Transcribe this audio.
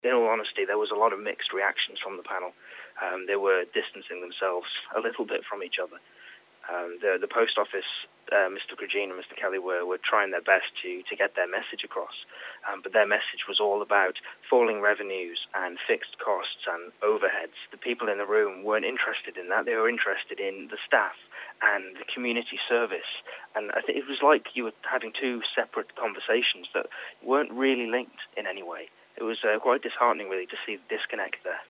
In all honesty, there was a lot of mixed reactions from the panel. They were distancing themselves a little bit from each other. The post office, Mr. Grugin and Mr. Kelly were trying their best to get their message across, but their message was all about falling revenues and fixed costs and overheads. The people in the room weren't interested in that. They were interested in the staff and the community service. And I think it was like you were having two separate conversations that weren't really linked in any way. It was quite disheartening, really, to see the disconnect there.